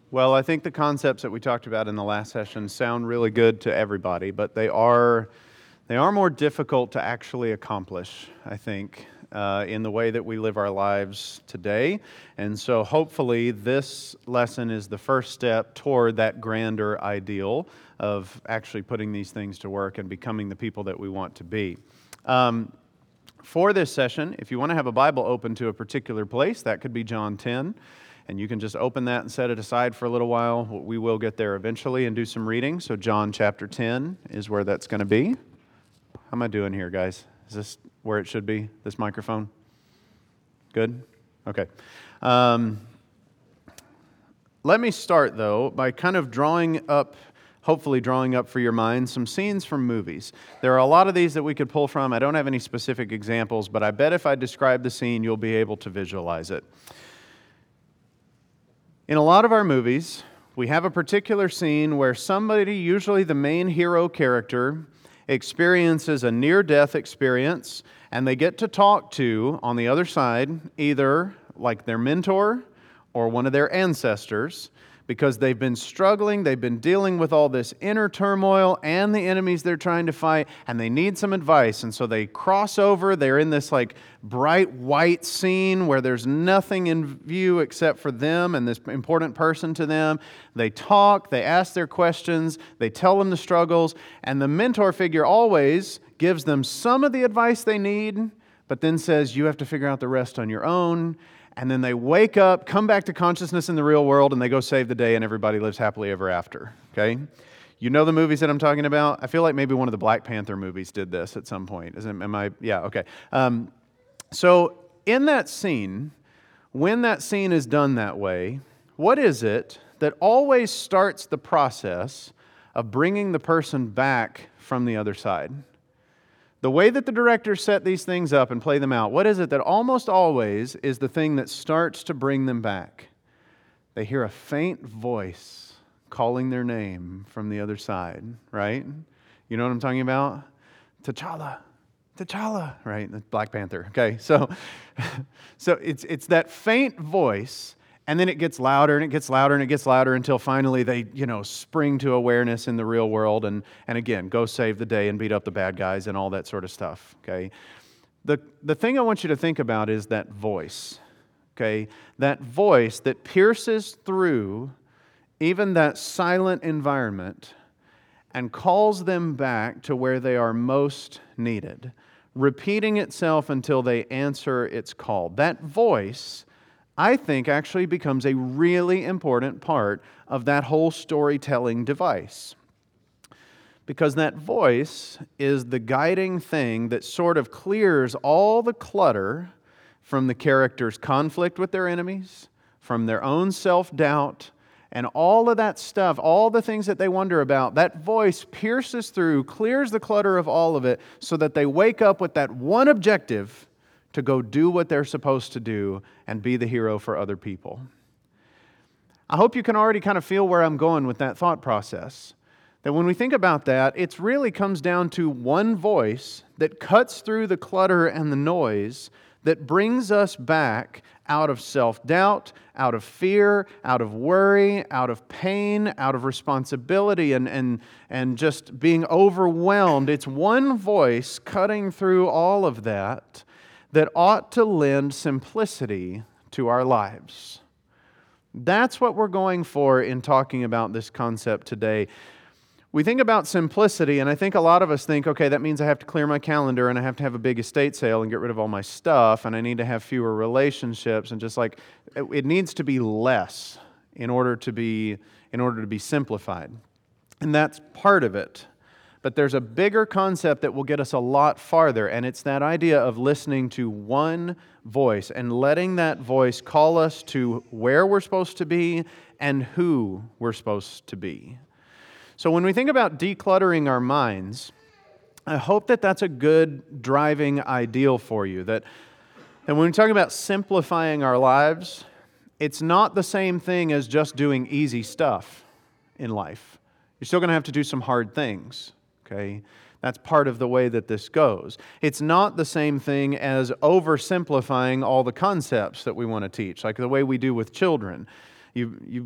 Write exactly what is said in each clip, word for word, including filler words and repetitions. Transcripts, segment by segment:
Well, I think the concepts that we talked about in the last session sound really good to everybody, but they are they are more difficult to actually accomplish, I think, uh, in the way that we live our lives today. And so hopefully this lesson is the first step toward that grander ideal of actually putting these things to work and becoming the people that we want to be. Um, for this session, if you want to have a Bible open to a particular place, that could be John ten. And you can just open that and set it aside for a little while. We will get there eventually and do some reading. So John chapter ten is where that's going to be. How am I doing here, guys? Is this where it should be, this microphone? Good? Okay. Um, let me start, though, by kind of drawing up, hopefully drawing up for your mind, some scenes from movies. There are a lot of these that we could pull from. I don't have any specific examples, but I bet if I describe the scene, you'll be able to visualize it. In a lot of our movies, we have a particular scene where somebody, usually the main hero character, experiences a near-death experience, and they get to talk to, on the other side, either like their mentor or one of their ancestors, because they've been struggling, they've been dealing with all this inner turmoil and the enemies they're trying to fight, and they need some advice. And so they cross over, they're in this like bright white scene where there's nothing in view except for them and this important person to them. They talk, they ask their questions, they tell them the struggles, and the mentor figure always gives them some of the advice they need, but then says, you have to figure out the rest on your own. And then they wake up, come back to consciousness in the real world, and they go save the day, and everybody lives happily ever after. Okay? You know the movies that I'm talking about? I feel like maybe one of the Black Panther movies did this at some point. Is it, am I? Yeah, okay. Um, so in that scene, when that scene is done that way, what is it that always starts the process of bringing the person back from the other side? The way that the directors set these things up and play them out, what is it that almost always is the thing that starts to bring them back? They hear a faint voice calling their name from the other side, right? You know what I'm talking about? T'Challa, T'Challa, right? The Black Panther. Okay, so, so it's it's that faint voice. And then it gets louder and it gets louder and it gets louder until finally they, you know, spring to awareness in the real world and, and again, go save the day and beat up the bad guys and all that sort of stuff, okay? The, the thing I want you to think about is that voice, okay? That voice that pierces through even that silent environment and calls them back to where they are most needed, repeating itself until they answer its call. That voice, I think, actually becomes a really important part of that whole storytelling device. Because that voice is the guiding thing that sort of clears all the clutter from the character's conflict with their enemies, from their own self-doubt, and all of that stuff, all the things that they wonder about. That voice pierces through, clears the clutter of all of it, so that they wake up with that one objective to go do what they're supposed to do and be the hero for other people. I hope you can already kind of feel where I'm going with that thought process. That when we think about that, it really comes down to one voice that cuts through the clutter and the noise that brings us back out of self-doubt, out of fear, out of worry, out of pain, out of responsibility, and, and, and just being overwhelmed. It's one voice cutting through all of that that ought to lend simplicity to our lives. That's what we're going for in talking about this concept today. We think about simplicity, and I think a lot of us think, okay, that means I have to clear my calendar, and I have to have a big estate sale and get rid of all my stuff, and I need to have fewer relationships, and just like, it needs to be less in order to be, in order to be simplified. And that's part of it. But there's a bigger concept that will get us a lot farther, and it's that idea of listening to one voice and letting that voice call us to where we're supposed to be and who we're supposed to be. So when we think about decluttering our minds, I hope that that's a good driving ideal for you. That, that when we're talking about simplifying our lives, it's not the same thing as just doing easy stuff in life. You're still going to have to do some hard things. Okay, that's part of the way that this goes. It's not the same thing as oversimplifying all the concepts that we want to teach, like the way we do with children. You, you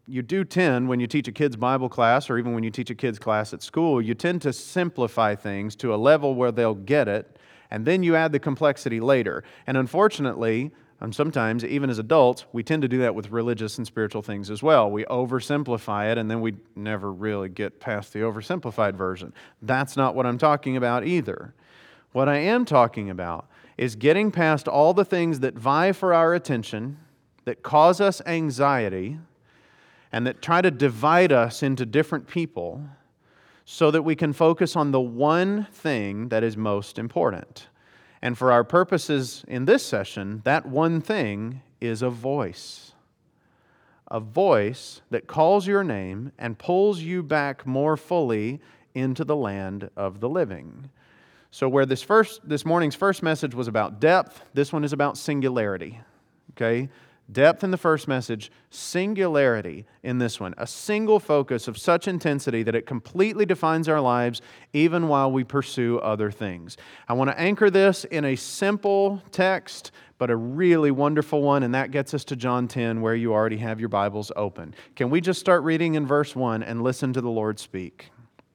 you do tend, when you teach a kid's Bible class or even when you teach a kid's class at school, you tend to simplify things to a level where they'll get it, and then you add the complexity later. And unfortunately, and sometimes, even as adults, we tend to do that with religious and spiritual things as well. We oversimplify it, and then we never really get past the oversimplified version. That's not what I'm talking about either. What I am talking about is getting past all the things that vie for our attention, that cause us anxiety, and that try to divide us into different people so that we can focus on the one thing that is most important. And for our purposes in this session, that one thing is a voice. A voice that calls your name and pulls you back more fully into the land of the living. So where this first this morning's first message was about depth, this one is about singularity. Okay? Depth in the first message, singularity in this one. A single focus of such intensity that it completely defines our lives even while we pursue other things. I want to anchor this in a simple text, but a really wonderful one, and that gets us to John ten, where you already have your Bibles open. Can we just start reading in verse one and listen to the Lord speak?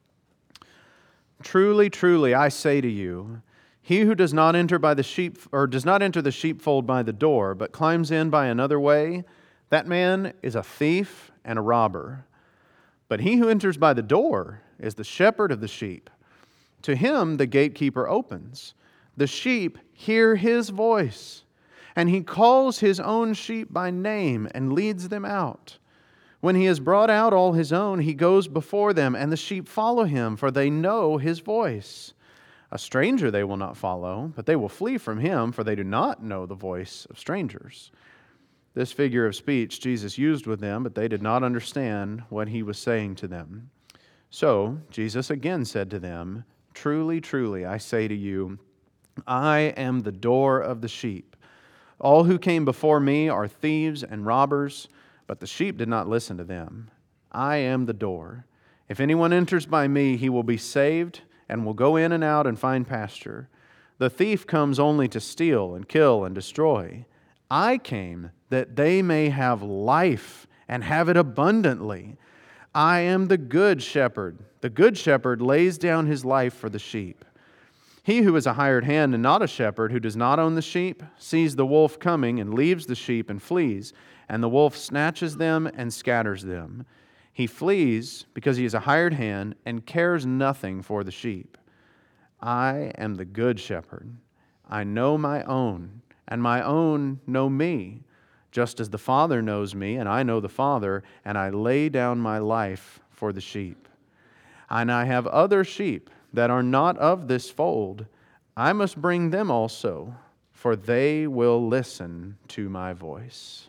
Truly, truly, I say to you, he who does not enter by the sheep or does not enter the sheepfold by the door, but climbs in by another way, that man is a thief and a robber. But he who enters by the door is the shepherd of the sheep. To him the gatekeeper opens. The sheep hear his voice, and he calls his own sheep by name and leads them out. When he has brought out all his own, he goes before them, and the sheep follow him, for they know his voice. A stranger they will not follow, but they will flee from him, for they do not know the voice of strangers. This figure of speech Jesus used with them, but they did not understand what he was saying to them. So Jesus again said to them, Truly, truly, I say to you, I am the door of the sheep. All who came before me are thieves and robbers, but the sheep did not listen to them. I am the door. If anyone enters by me, he will be saved, and will go in and out and find pasture. The thief comes only to steal and kill and destroy. I came that they may have life and have it abundantly. I am the good shepherd. The good shepherd lays down his life for the sheep. He who is a hired hand and not a shepherd, who does not own the sheep, sees the wolf coming and leaves the sheep and flees, and the wolf snatches them and scatters them. He flees because he is a hired hand and cares nothing for the sheep. I am the good shepherd. I know my own, and my own know me, just as the Father knows me, and I know the Father, and I lay down my life for the sheep. And I have other sheep that are not of this fold. I must bring them also, for they will listen to my voice.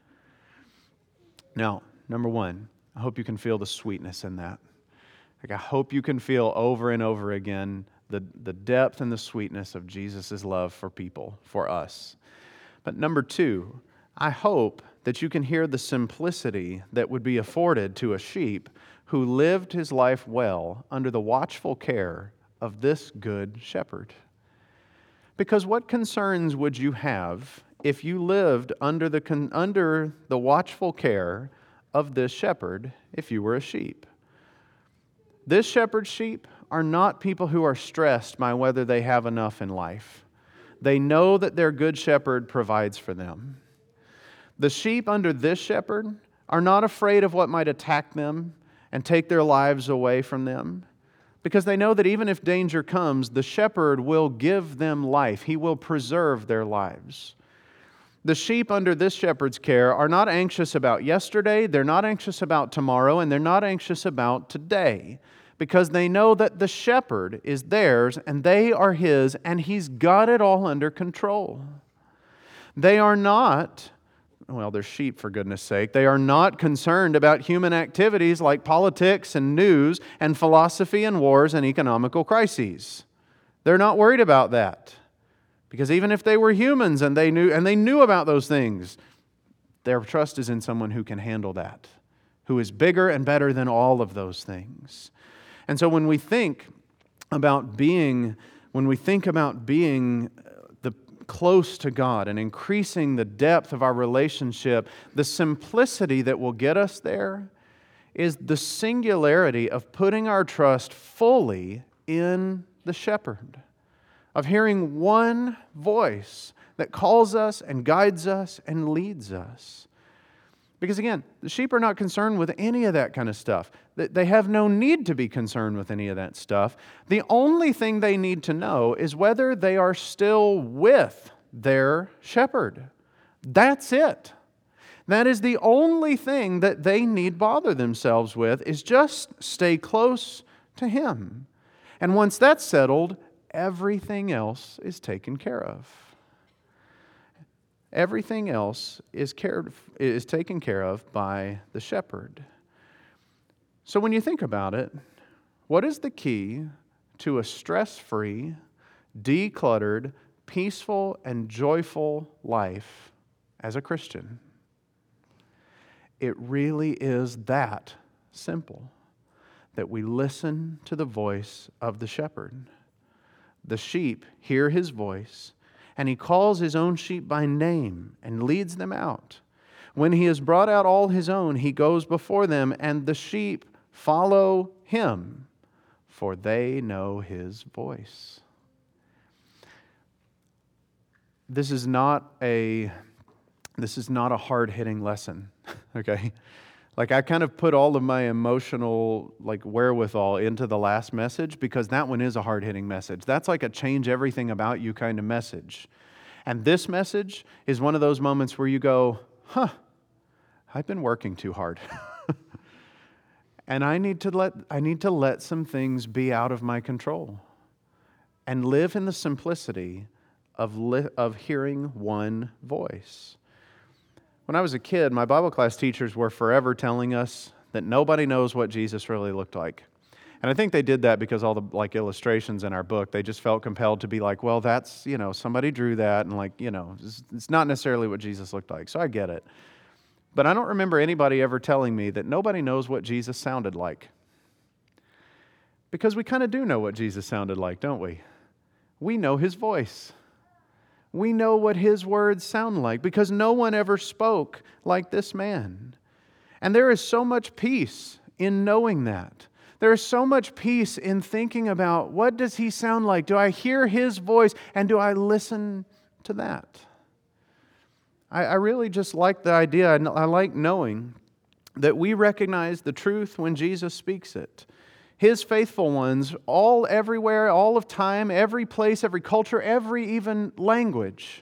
Now, number one, I hope you can feel the sweetness in that. Like I hope you can feel over and over again the, the depth and the sweetness of Jesus' love for people, for us. But number two, I hope that you can hear the simplicity that would be afforded to a sheep who lived his life well under the watchful care of this good shepherd. Because what concerns would you have if you lived under the, con- under the watchful care of this shepherd if you were a sheep? This shepherd's sheep are not people who are stressed by whether they have enough in life. They know that their good shepherd provides for them. The sheep under this shepherd are not afraid of what might attack them and take their lives away from them, because they know that even if danger comes, the shepherd will give them life. He will preserve their lives. The sheep under this shepherd's care are not anxious about yesterday, they're not anxious about tomorrow, and they're not anxious about today, because they know that the shepherd is theirs and they are his, and he's got it all under control. They are not, well, they're sheep for goodness sake, they are not concerned about human activities like politics and news and philosophy and wars and economical crises. They're not worried about that. Because even if they were humans and they knew and they knew about those things, their trust is in someone who can handle that, who is bigger and better than all of those things. And so when we think about being, when we think about being the close to God and increasing the depth of our relationship, the simplicity that will get us there is the singularity of putting our trust fully in the shepherd, of hearing one voice that calls us and guides us and leads us. Because again, the sheep are not concerned with any of that kind of stuff. They have no need to be concerned with any of that stuff. The only thing they need to know is whether they are still with their shepherd. That's it. That is the only thing that they need bother themselves with, is just stay close to Him. And once that's settled, everything else is taken care of. Everything else is cared is taken care of by the shepherd. So when you think about it, what is the key to a stress-free, decluttered, peaceful, and joyful life as a Christian? It really is that simple, that we listen to the voice of the shepherd. The sheep hear His voice, and He calls His own sheep by name and leads them out. When He has brought out all His own, He goes before them, and the sheep follow Him, for they know His voice. This is not a, this is not a hard-hitting lesson, okay? Like, I kind of put all of my emotional like wherewithal into the last message, because that one is a hard-hitting message. That's like a change everything about you kind of message. And this message is one of those moments where you go, huh, I've been working too hard. And I need to let I need to let some things be out of my control and live in the simplicity of li- of hearing one voice. When I was a kid, my Bible class teachers were forever telling us that nobody knows what Jesus really looked like. And I think they did that because all the like illustrations in our book, they just felt compelled to be like, well, that's, you know, somebody drew that, and like, you know, it's, it's not necessarily what Jesus looked like. So I get it. But I don't remember anybody ever telling me that nobody knows what Jesus sounded like. Because we kind of do know what Jesus sounded like, don't we? We know His voice. We know what His words sound like, because no one ever spoke like this man. And there is so much peace in knowing that. There is so much peace in thinking about, what does He sound like? Do I hear His voice, and do I listen to that? I, I really just like the idea. I, I like knowing that we recognize the truth when Jesus speaks it. His faithful ones, all everywhere, all of time, every place, every culture, every even language,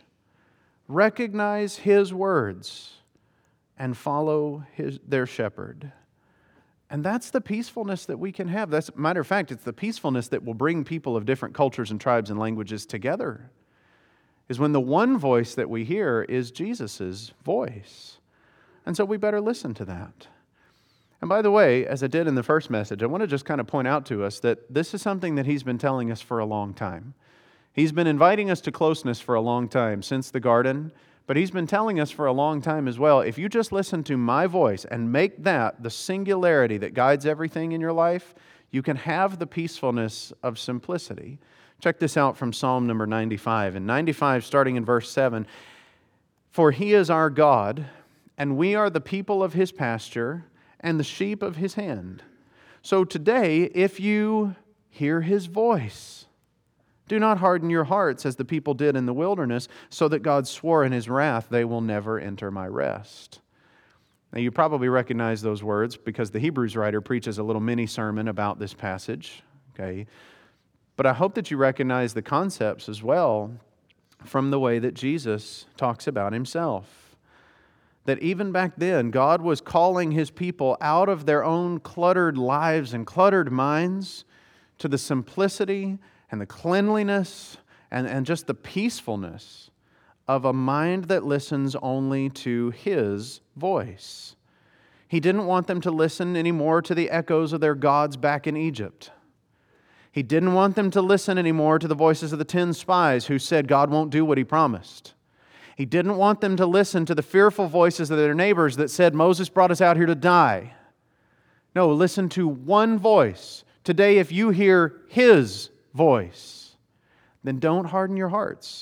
recognize His words and follow his, their shepherd. And that's the peacefulness that we can have. That's, matter of fact, it's the peacefulness that will bring people of different cultures and tribes and languages together, is when the one voice that we hear is Jesus' voice. And so we better listen to that. And by the way, as I did in the first message, I want to just kind of point out to us that this is something that He's been telling us for a long time. He's been inviting us to closeness for a long time, since the garden, but He's been telling us for a long time as well, if you just listen to my voice and make that the singularity that guides everything in your life, you can have the peacefulness of simplicity. Check this out from Psalm number ninety-five. In ninety-five, starting in verse seven, "For He is our God, and we are the people of His pasture, and the sheep of His hand. So today, if you hear His voice, do not harden your hearts as the people did in the wilderness, so that God swore in His wrath, they will never enter my rest." Now you probably recognize those words because the Hebrews writer preaches a little mini sermon about this passage. Okay, but I hope that you recognize the concepts as well from the way that Jesus talks about Himself. That even back then, God was calling His people out of their own cluttered lives and cluttered minds to the simplicity and the cleanliness and, and just the peacefulness of a mind that listens only to His voice. He didn't want them to listen anymore to the echoes of their gods back in Egypt. He didn't want them to listen anymore to the voices of the ten spies who said God won't do what He promised. He didn't want them to listen to the fearful voices of their neighbors that said, Moses brought us out here to die. No, listen to one voice. Today, if you hear His voice, then don't harden your hearts.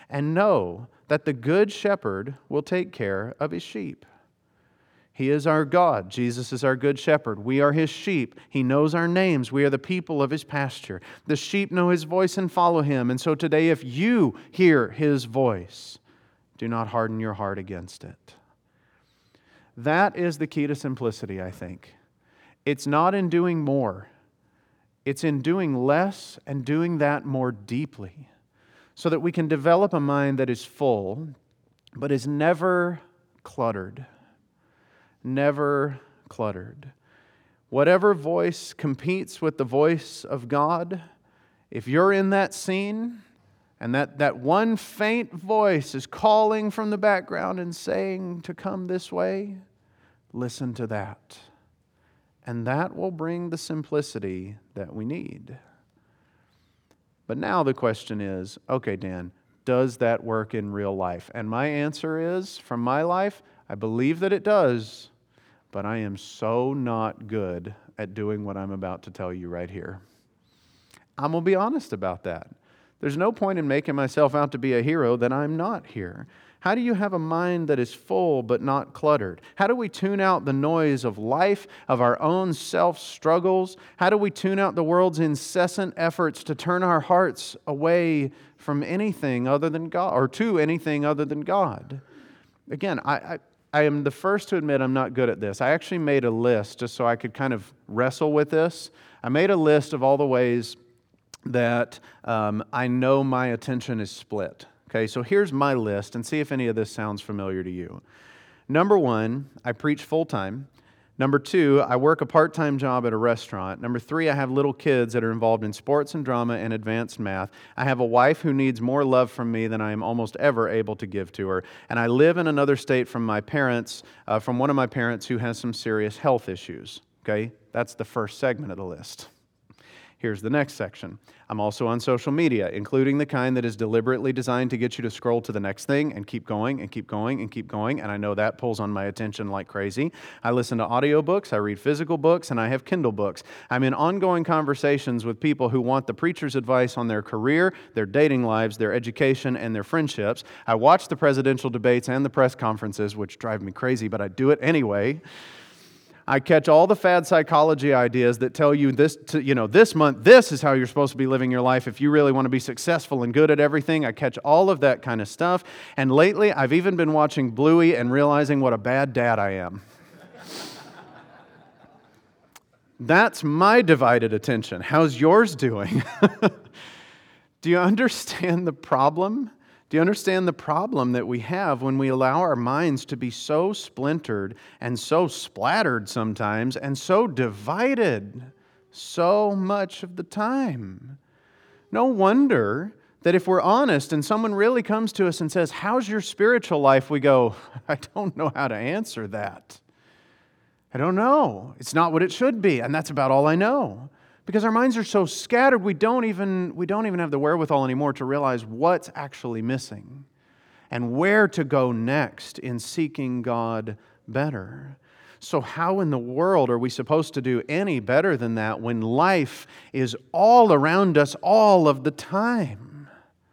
and know that the good shepherd will take care of his sheep. He is our God. Jesus is our good shepherd. We are His sheep. He knows our names. We are the people of His pasture. The sheep know His voice and follow Him. And so today, if you hear His voice, do not harden your heart against it. That is the key to simplicity, I think. It's not in doing more. It's in doing less and doing that more deeply, so that we can develop a mind that is full, but is never cluttered. Never cluttered. Whatever voice competes with the voice of God, if you're in that scene and that, that one faint voice is calling from the background and saying to come this way, listen to that. And that will bring the simplicity that we need. But now the question is, okay, Dan, does that work in real life? And my answer is, from my life, I believe that it does, but I am so not good at doing what I'm about to tell you right here. I'm going to be honest about that. There's no point in making myself out to be a hero that I'm not here. How do you have a mind that is full but not cluttered? How do we tune out the noise of life, of our own self-struggles? How do we tune out the world's incessant efforts to turn our hearts away from anything other than God, or to anything other than God? Again, I, I, I am the first to admit I'm not good at this. I actually made a list just so I could kind of wrestle with this. I made a list of all the ways that um, I know my attention is split. Okay, so here's my list, and see if any of this sounds familiar to you. Number one, I preach full-time. Number two, I work a part-time job at a restaurant. Number three, I have little kids that are involved in sports and drama and advanced math. I have a wife who needs more love from me than I am almost ever able to give to her. And I live in another state from my parents, uh, from one of my parents who has some serious health issues. Okay, that's the first segment of the list. Here's the next section. I'm also on social media, including the kind that is deliberately designed to get you to scroll to the next thing and keep going and keep going and keep going, and I know that pulls on my attention like crazy. I listen to audiobooks, I read physical books, and I have Kindle books. I'm in ongoing conversations with people who want the preacher's advice on their career, their dating lives, their education, and their friendships. I watch the presidential debates and the press conferences, which drive me crazy, but I do it anyway. I catch all the fad psychology ideas that tell you this, to, you know, this month, this is how you're supposed to be living your life if you really want to be successful and good at everything. I catch all of that kind of stuff. And lately, I've even been watching Bluey and realizing what a bad dad I am. That's my divided attention. How's yours doing? Do you understand the problem? Do you understand the problem that we have when we allow our minds to be so splintered and so splattered sometimes and so divided so much of the time? No wonder that if we're honest and someone really comes to us and says, "How's your spiritual life?" we go, "I don't know how to answer that. I don't know. It's not what it should be, and that's about all I know." Because our minds are so scattered, we don't even we don't even have the wherewithal anymore to realize what's actually missing and where to go next in seeking God better. So how in the world are we supposed to do any better than that when life is all around us all of the time?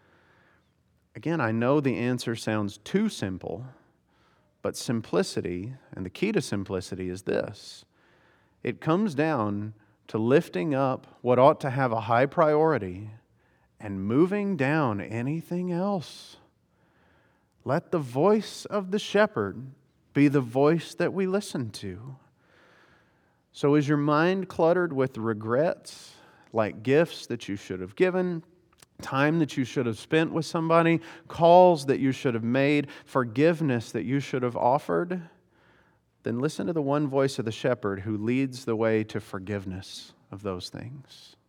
Again, I know the answer sounds too simple, but simplicity, and the key to simplicity is this. It comes down to lifting up what ought to have a high priority and moving down anything else. Let the voice of the shepherd be the voice that we listen to. So is your mind cluttered with regrets, like gifts that you should have given, time that you should have spent with somebody, calls that you should have made, forgiveness that you should have offered? Then listen to the one voice of the shepherd who leads the way to forgiveness of those things.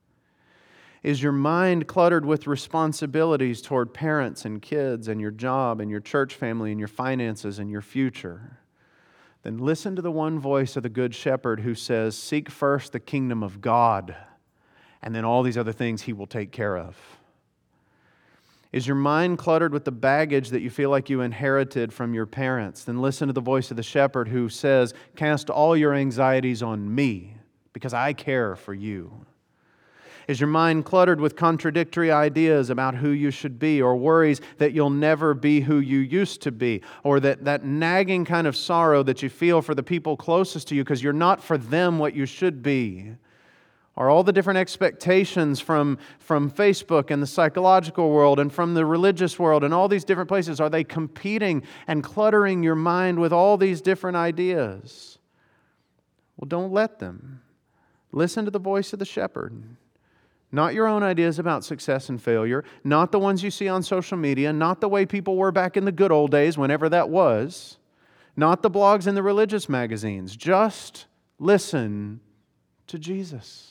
Is your mind cluttered with responsibilities toward parents and kids and your job and your church family and your finances and your future? Then listen to the one voice of the good shepherd who says, "Seek first the kingdom of God, and then all these other things He will take care of." Is your mind cluttered with the baggage that you feel like you inherited from your parents? Then listen to the voice of the shepherd who says, "Cast all your anxieties on me, because I care for you." Is your mind cluttered with contradictory ideas about who you should be, or worries that you'll never be who you used to be, or that, that nagging kind of sorrow that you feel for the people closest to you because you're not for them what you should be? Are all the different expectations from, from Facebook and the psychological world and from the religious world and all these different places, are they competing and cluttering your mind with all these different ideas? Well, don't let them. Listen to the voice of the shepherd. Not your own ideas about success and failure, not the ones you see on social media, not the way people were back in the good old days, whenever that was, not the blogs and the religious magazines. Just listen to Jesus.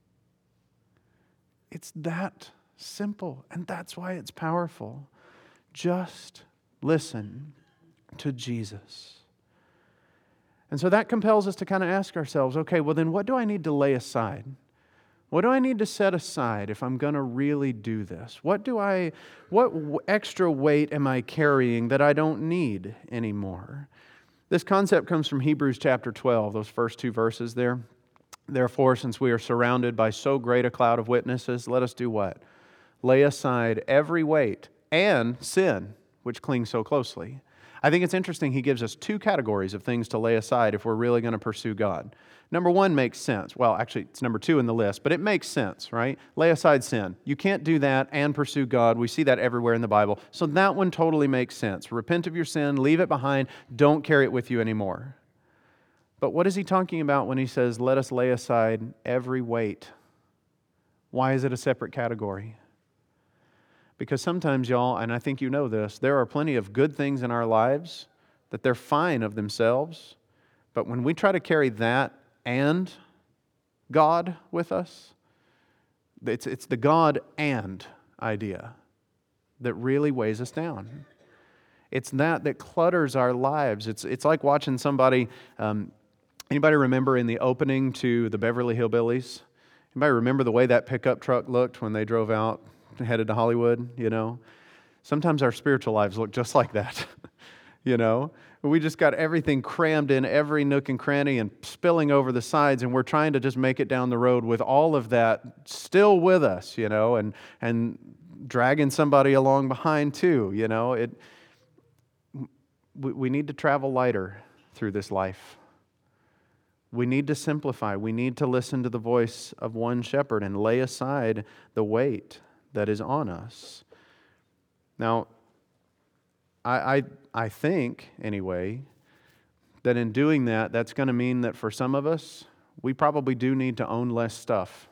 It's that simple, and that's why it's powerful. Just listen to Jesus. And so that compels us to kind of ask ourselves, okay, well then what do I need to lay aside? What do I need to set aside if I'm going to really do this? What do I, what extra weight am I carrying that I don't need anymore? This concept comes from Hebrews chapter twelve, those first two verses there. Therefore, since we are surrounded by so great a cloud of witnesses, let us do what? Lay aside every weight and sin, which clings so closely. I think it's interesting he gives us two categories of things to lay aside if we're really going to pursue God. Number one makes sense. Well, actually, it's number two in the list, but it makes sense, right? Lay aside sin. You can't do that and pursue God. We see that everywhere in the Bible. So that one totally makes sense. Repent of your sin, leave it behind, don't carry it with you anymore. But what is he talking about when he says, let us lay aside every weight? Why is it a separate category? Because sometimes, y'all, and I think you know this, there are plenty of good things in our lives that they're fine of themselves. But when we try to carry that and God with us, it's, it's the God and idea that really weighs us down. It's that that clutters our lives. It's, it's like watching somebody... Um, Anybody remember in the opening to the Beverly Hillbillies? Anybody remember the way that pickup truck looked when they drove out and headed to Hollywood, you know? Sometimes our spiritual lives look just like that, you know? We just got everything crammed in every nook and cranny and spilling over the sides, and we're trying to just make it down the road with all of that still with us, you know, and and dragging somebody along behind too, you know? It. We, we need to travel lighter through this life. We need to simplify. We need to listen to the voice of one shepherd and lay aside the weight that is on us. Now, I, I, I think, anyway, that in doing that, that's going to mean that for some of us, we probably do need to own less stuff.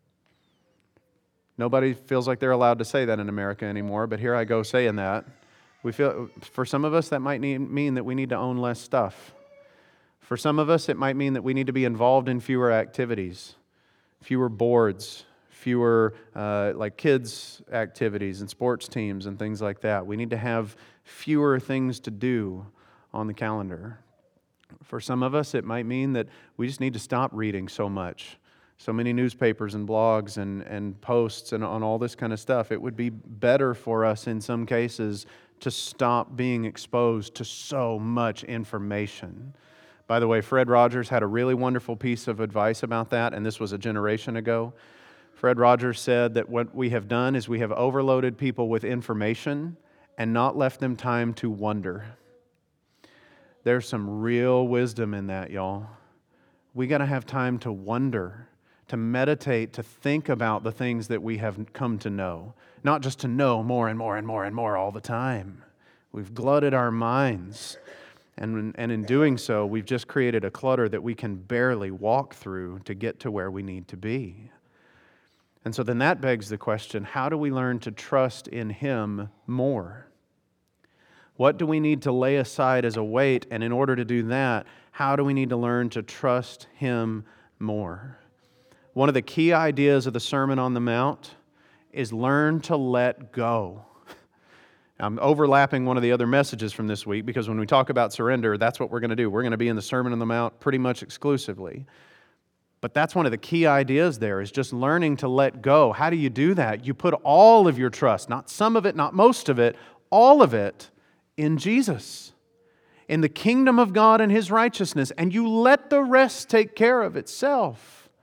Nobody feels like they're allowed to say that in America anymore, but here I go saying that. We feel, for some of us, that might need, mean that we need to own less stuff. For some of us, it might mean that we need to be involved in fewer activities, fewer boards, fewer uh, like kids' activities and sports teams and things like that. We need to have fewer things to do on the calendar. For some of us, it might mean that we just need to stop reading so much, so many newspapers and blogs and, and posts and on all this kind of stuff. It would be better for us in some cases to stop being exposed to so much information. By the way, Fred Rogers had a really wonderful piece of advice about that, and this was a generation ago. Fred Rogers said that what we have done is we have overloaded people with information and not left them time to wonder. There's some real wisdom in that, y'all. We got to have time to wonder, to meditate, to think about the things that we have come to know. Not just to know more and more and more and more all the time. We've glutted our minds. And, and in doing so, we've just created a clutter that we can barely walk through to get to where we need to be. And so then that begs the question, how do we learn to trust in Him more? What do we need to lay aside as a weight? And in order to do that, how do we need to learn to trust Him more? One of the key ideas of the Sermon on the Mount is learn to let go. I'm overlapping one of the other messages from this week because when we talk about surrender, that's what we're going to do. We're going to be in the Sermon on the Mount pretty much exclusively. But that's one of the key ideas there is just learning to let go. How do you do that? You put all of your trust, not some of it, not most of it, all of it in Jesus, in the kingdom of God and His righteousness, and you let the rest take care of itself.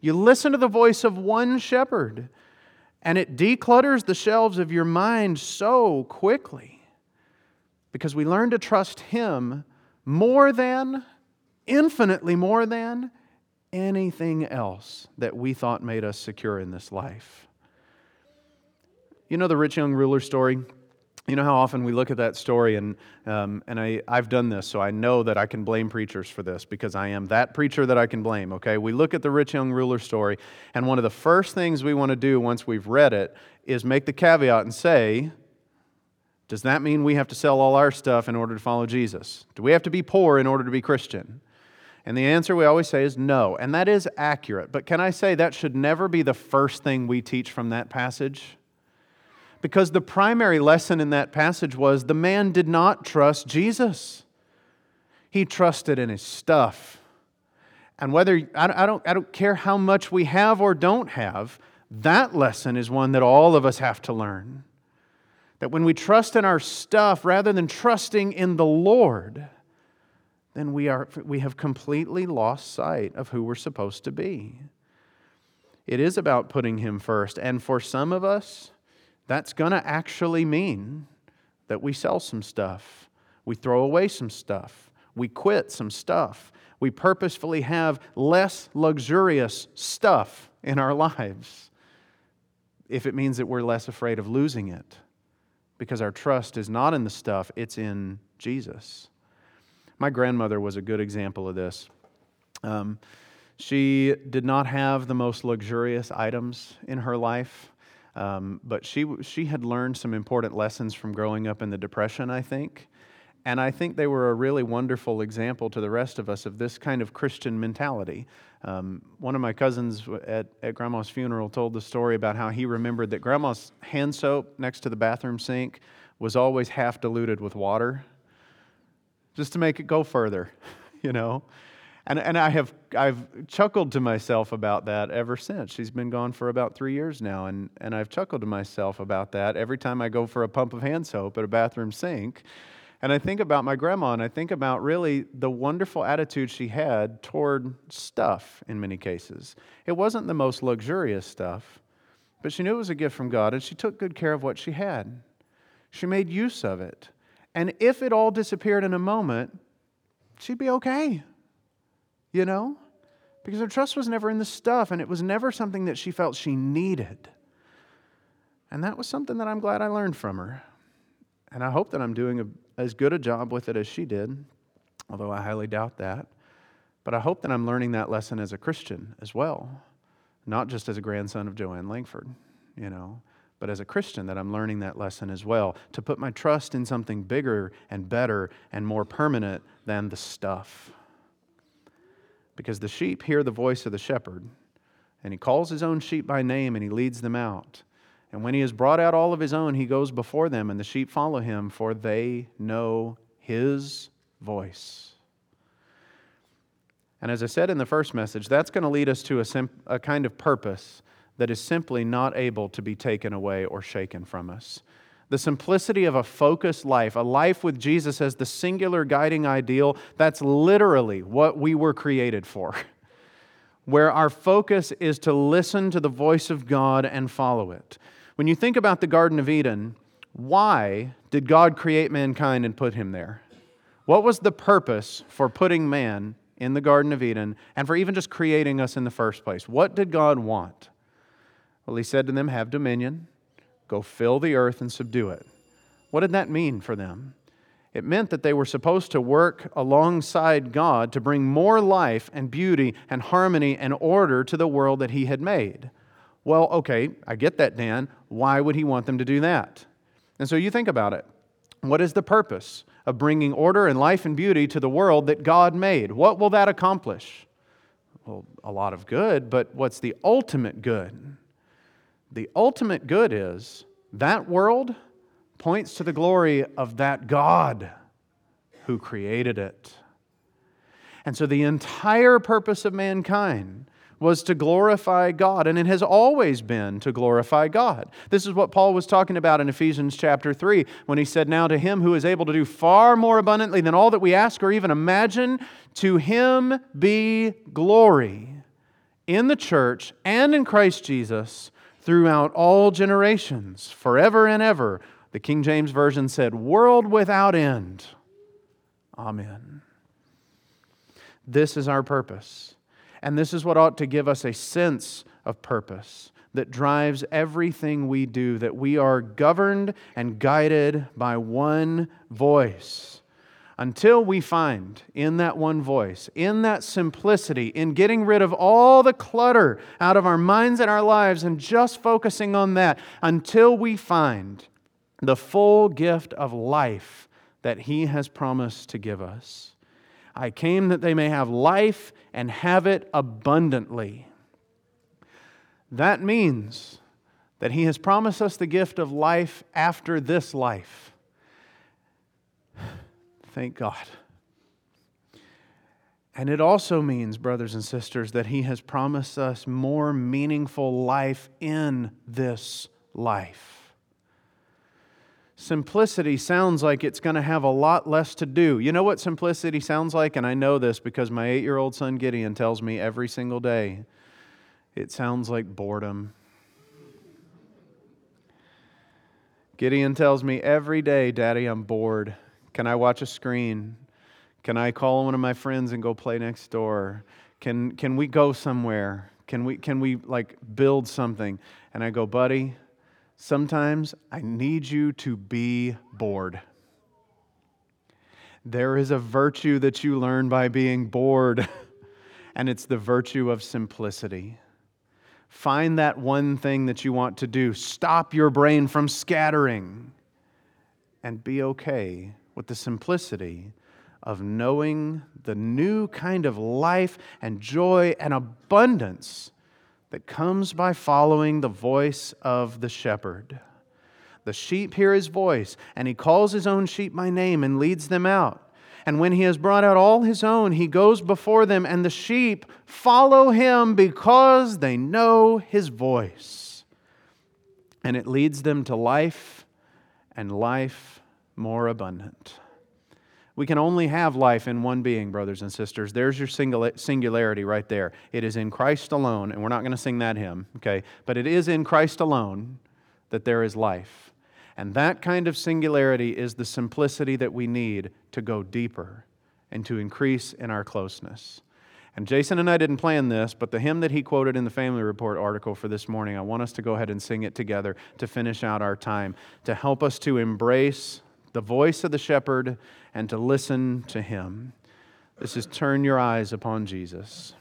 You listen to the voice of one shepherd, and it declutters the shelves of your mind so quickly because we learn to trust Him more than, infinitely more than, anything else that we thought made us secure in this life. You know the rich young ruler story? You know how often we look at that story, and um, and I, I've done this, so I know that I can blame preachers for this because I am that preacher that I can blame, okay? We look at the rich young ruler story, and one of the first things we want to do once we've read it is make the caveat and say, does that mean we have to sell all our stuff in order to follow Jesus? Do we have to be poor in order to be Christian? And the answer we always say is no, and that is accurate. But can I say that should never be the first thing we teach from that passage? Because the primary lesson in that passage was the man did not trust Jesus. He trusted in his stuff. And whether, I don't, I don't care how much we have or don't have, that lesson is one that all of us have to learn. That when we trust in our stuff rather than trusting in the Lord, then we are we have completely lost sight of who we're supposed to be. It is about putting Him first. And for some of us, that's going to actually mean that we sell some stuff. We throw away some stuff. We quit some stuff. We purposefully have less luxurious stuff in our lives if it means that we're less afraid of losing it. Because our trust is not in the stuff, it's in Jesus. My grandmother was a good example of this. Um, she did not have the most luxurious items in her life. Um, but she she had learned some important lessons from growing up in the Depression, I think. And I think they were a really wonderful example to the rest of us of this kind of Christian mentality. Um, one of my cousins at, at Grandma's funeral told the story about how he remembered that Grandma's hand soap next to the bathroom sink was always half diluted with water, just to make it go further, you know. And and I have I've chuckled to myself about that ever since. She's been gone for about three years now, and, and I've chuckled to myself about that every time I go for a pump of hand soap at a bathroom sink. And I think about my grandma, and I think about really the wonderful attitude she had toward stuff in many cases. It wasn't the most luxurious stuff, but she knew it was a gift from God, and she took good care of what she had. She made use of it. And if it all disappeared in a moment, she'd be okay. You know? Because her trust was never in the stuff, and it was never something that she felt she needed. And that was something that I'm glad I learned from her. And I hope that I'm doing a, as good a job with it as she did, although I highly doubt that. But I hope that I'm learning that lesson as a Christian as well, not just as a grandson of Joanne Langford, you know, but as a Christian that I'm learning that lesson as well, to put my trust in something bigger and better and more permanent than the stuff. Because the sheep hear the voice of the shepherd, and he calls his own sheep by name, and he leads them out. And when he has brought out all of his own, he goes before them, and the sheep follow him, for they know his voice. And as I said in the first message, that's going to lead us to a, sim- a kind of purpose that is simply not able to be taken away or shaken from us. The simplicity of a focused life, a life with Jesus as the singular guiding ideal, that's literally what we were created for. Where our focus is to listen to the voice of God and follow it. When you think about the Garden of Eden, why did God create mankind and put him there? What was the purpose for putting man in the Garden of Eden and for even just creating us in the first place? What did God want? Well, He said to them, have dominion. Go fill the earth and subdue it. What did that mean for them? It meant that they were supposed to work alongside God to bring more life and beauty and harmony and order to the world that He had made. Well, okay, I get that, Dan. Why would He want them to do that? And so you think about it. What is the purpose of bringing order and life and beauty to the world that God made? What will that accomplish? Well, a lot of good, but what's the ultimate good? The ultimate good is that world points to the glory of that God who created it. And so the entire purpose of mankind was to glorify God, and it has always been to glorify God. This is what Paul was talking about in Ephesians chapter three, when he said, now to Him who is able to do far more abundantly than all that we ask or even imagine, to Him be glory in the church and in Christ Jesus throughout all generations, forever and ever. The King James Version said, world without end. Amen. This is our purpose. And this is what ought to give us a sense of purpose that drives everything we do, that we are governed and guided by one voice. Until we find in that one voice, in that simplicity, in getting rid of all the clutter out of our minds and our lives and just focusing on that, until we find the full gift of life that He has promised to give us. I came that they may have life and have it abundantly. That means that He has promised us the gift of life after this life. Thank God. And it also means, brothers and sisters, that He has promised us more meaningful life in this life. Simplicity sounds like it's going to have a lot less to do. You know what simplicity sounds like? And I know this because my eight-year-old son Gideon tells me every single day. It sounds like boredom. Gideon tells me every day, Daddy, I'm bored. Can I watch a screen? Can I call one of my friends and go play next door? Can can we go somewhere? Can we can we like build something? And I go, buddy, sometimes I need you to be bored. There is a virtue that you learn by being bored, and it's the virtue of simplicity. Find that one thing that you want to do. Stop your brain from scattering and be okay with the simplicity of knowing the new kind of life and joy and abundance that comes by following the voice of the shepherd. The sheep hear His voice, and He calls His own sheep by name and leads them out. And when He has brought out all His own, He goes before them, and the sheep follow Him because they know His voice. And it leads them to life and life more abundant. We can only have life in one being, brothers and sisters. There's your singularity right there. It is in Christ alone, and we're not going to sing that hymn, okay? But it is in Christ alone that there is life. And that kind of singularity is the simplicity that we need to go deeper and to increase in our closeness. And Jason and I didn't plan this, but the hymn that he quoted in the Family Report article for this morning, I want us to go ahead and sing it together to finish out our time, to help us to embrace the voice of the shepherd and to listen to Him. This is Turn Your Eyes Upon Jesus.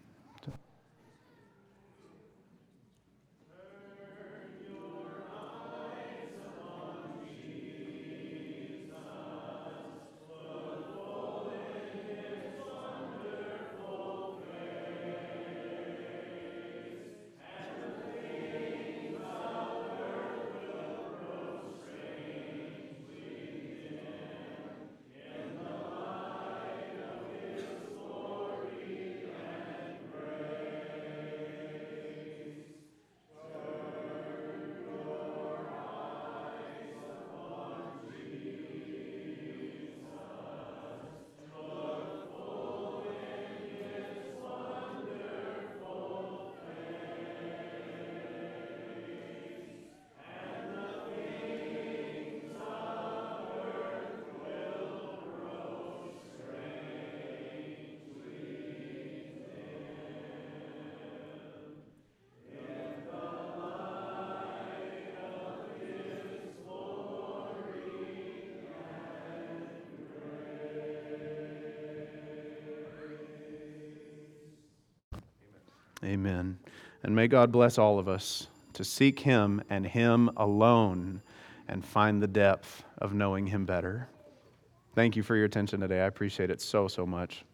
Amen. And may God bless all of us to seek Him and Him alone and find the depth of knowing Him better. Thank you for your attention today. I appreciate it so, so much.